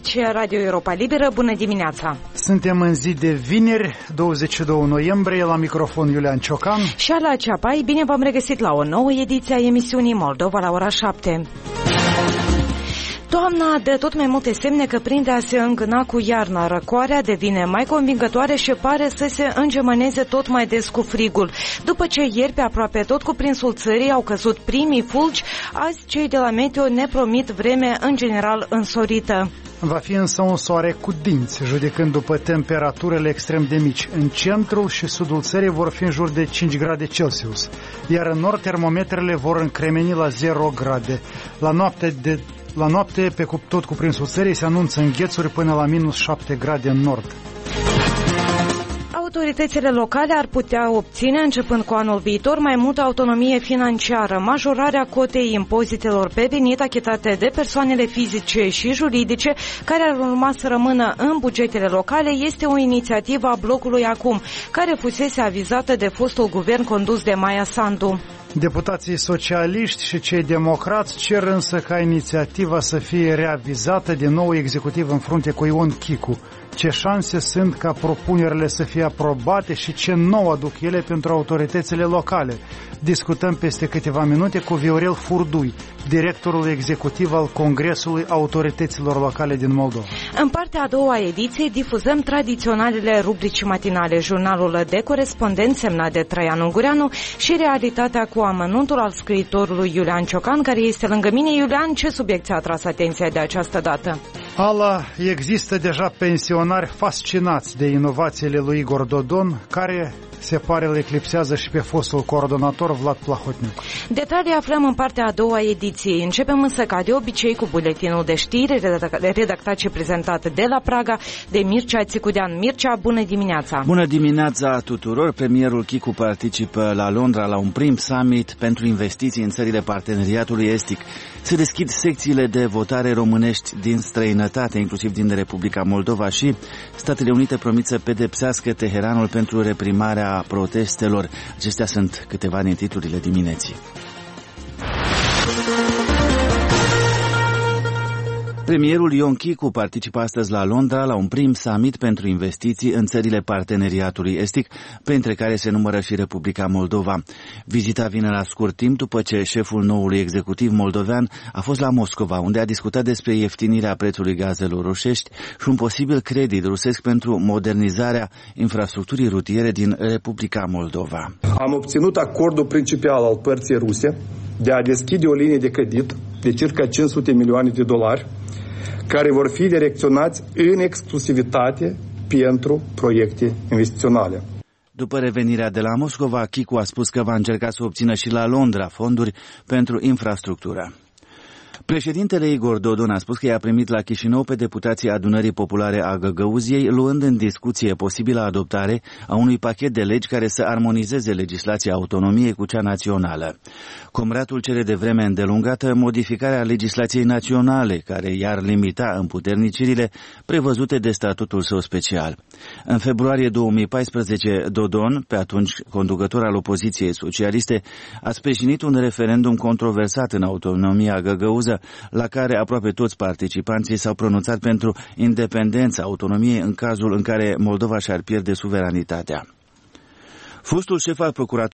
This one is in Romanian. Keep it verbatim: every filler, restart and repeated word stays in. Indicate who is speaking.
Speaker 1: Aici Radio Europa Liberă, bună dimineața!
Speaker 2: Suntem în zi de vineri, douăzeci și doi noiembrie, la microfon Iulian Ciocan
Speaker 1: și Ala Ceapai. Bine v-am regăsit la o nouă ediție a emisiunii Moldova la ora șapte. Toamna dă tot mai multe semne că prinde a se îngâna cu iarna. Răcoarea devine mai convingătoare și pare să se îngemăneze tot mai des cu frigul. După ce ieri pe aproape tot cuprinsul țării au căzut primii fulgi, azi cei de la Meteo ne promit vreme în general însorită.
Speaker 2: Va fi însă un soare cu dinți, judecând după temperaturile extrem de mici. În centrul și sudul țării vor fi în jur de cinci grade Celsius, iar în nord termometrele vor încremeni la zero grade. La noapte de La noapte, pe tot cuprinsul țării, se anunță înghețuri până la minus șapte grade în nord.
Speaker 1: Autoritățile locale ar putea obține, începând cu anul viitor, mai multă autonomie financiară. Majorarea cotei impozitelor pe venit achitate de persoanele fizice și juridice, care ar urma să rămână în bugetele locale, este o inițiativă a blocului Acum, care fusese avizată de fostul guvern condus de Maia Sandu.
Speaker 2: Deputații socialiști și cei democrați cer însă ca inițiativa să fie reavizată de nou executiv în frunte cu Ion Chicu. Ce șanse sunt ca propunerile să fie aprobate și ce nou aduc ele pentru autoritățile locale? Discutăm peste câteva minute cu Viorel Furdui, directorul executiv al Congresului Autorităților Locale din Moldova.
Speaker 1: În partea a doua a ediției difuzăm tradiționalele rubrici matinale, jurnalul de corespondent semnat de Traian Ungureanu și realitatea cu amănuntul al scriitorului Iulian Ciocan, care este lângă mine. Iulian, ce subiect ți-a atras atenția de această dată?
Speaker 2: Ala, există deja pensionari fascinați de inovațiile lui Igor Dodon, care se pare îl eclipsează și pe fostul coordonator Vlad Plahotniuc.
Speaker 1: Detalii aflăm în partea a doua a ediției. Începem însă ca de obicei cu buletinul de știri redactat și prezentat de la Praga de Mircea Țicudean. Mircea, bună dimineața!
Speaker 3: Bună dimineața tuturor! Premierul Chicu participă la Londra la un prim summit pentru investiții în țările parteneriatului estic. Se deschid secțiile de votare românești din străinătate, inclusiv din Republica Moldova, și Statele Unite promit să pedepsească Teheranul pentru reprimarea protestelor. Acestea sunt câteva din titlurile dimineții. Premierul Ion Chicu participă astăzi la Londra la un prim summit pentru investiții în țările parteneriatului estic, printre care se numără și Republica Moldova. Vizita vine la scurt timp după ce șeful noului executiv moldovean a fost la Moscova, unde a discutat despre ieftinirea prețului gazelor rusești și un posibil credit rusesc pentru modernizarea infrastructurii rutiere din Republica Moldova.
Speaker 4: Am obținut acordul principal al părții ruse de a deschide o linie de credit de circa cinci sute milioane de dolari, care vor fi direcționați în exclusivitate pentru proiecte investiționale.
Speaker 3: După revenirea de la Moscova, Chicu a spus că va încerca să obțină și la Londra fonduri pentru infrastructură. Președintele Igor Dodon a spus că i-a primit la Chișinău pe deputații Adunării Populare a Găgăuziei, luând în discuție posibilă adoptare a unui pachet de legi care să armonizeze legislația autonomiei cu cea națională. Comratul cere de vreme îndelungată modificarea legislației naționale, care i-ar limita împuternicirile prevăzute de statutul său special. În februarie două mii paisprezece, Dodon, pe atunci conducător al opoziției socialiste, a sprijinit un referendum controversat în autonomia găgăuză, la care aproape toți participanții s-au pronunțat pentru independența autonomiei în cazul în care Moldova și-ar pierde suveranitatea. Fostul șef al